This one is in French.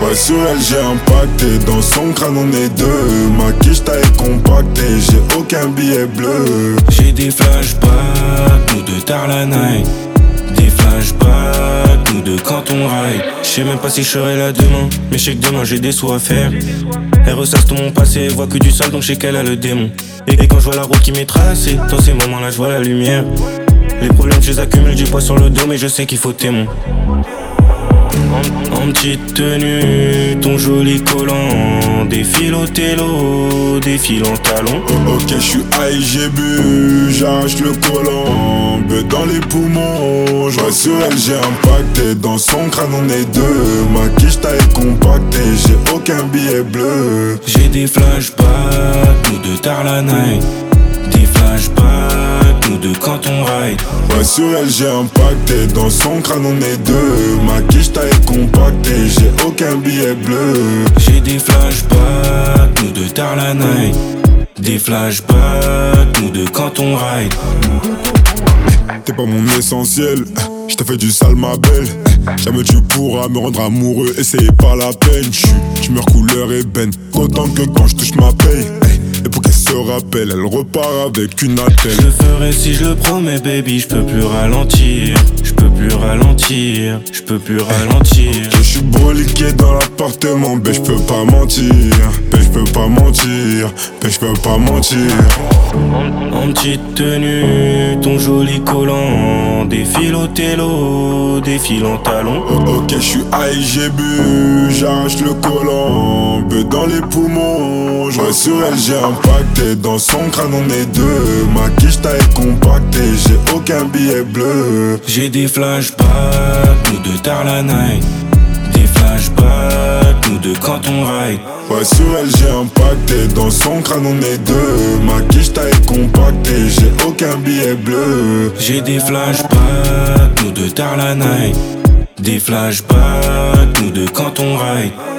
Ouais, sur elle j'ai impacté, dans son crâne on est deux. Ma quiche taille compactée, j'ai aucun billet bleu. J'ai des flashbacks, nous deux tard la night. Des flashbacks, nous deux quand on ride. J'sais même pas si je serai là demain, mais j'sais que demain j'ai des sous à faire. Elle ressasse tout mon passé, voit que du sale donc j'sais qu'elle a le démon. Et quand je vois la route qui m'est tracée, dans ces moments-là je vois la lumière. Les problèmes je les accumule, du poids sur le dos, mais je sais qu'il faut témoin. En petite tenue, ton joli collant, défile au télo, défile en talons. Ok, je suis high, j'ai bu, j'arrache le collant, beu dans les poumons. Je sur elle, j'ai impacté, dans son crâne on est deux. Ma quiche taille compactée, j'ai aucun billet bleu. J'ai des flashbacks, nous deux tard la night. Des flashbacks, nous deux quand on ride. Ouais, sur elle j'ai impacté, dans son crâne on est deux. Ma quiche taille compactée, j'ai aucun billet bleu. J'ai des flashbacks, nous deux tard la night. Des flashbacks, nous deux quand on ride. T'es pas mon essentiel, je t'ai fait du sale ma belle. Jamais tu pourras me rendre amoureux, et c'est pas la peine. Je meurs couleur ébène, autant que quand je touche ma paye. Et pour qu'elle se rappelle, elle repart avec une attelle. Je le ferai si je le promets baby, je peux plus ralentir. Je peux plus ralentir, je peux plus ralentir. Je suis broliqué dans l'appartement, ben je peux pas mentir. Ben je peux pas mentir, ben je peux pas mentir. En petite tenue, ton joli collant, défile au télo, défile en talons. Ok, je suis high, j'ai bu, j'arrache le collant, beu dans les poumons. Ouais, sur elle j'ai impacté, dans son crâne on est deux. Ma quiche taille compactée, j'ai aucun billet bleu. J'ai des flashbacks, nous deux tard la night. Des flashbacks, nous deux quand on ride. Ouais, sur elle j'ai impacté, dans son crâne on est deux. Ma quiche taille compactée, j'ai aucun billet bleu. J'ai des flashbacks, nous deux tard la night. Des flashbacks, nous deux quand on ride.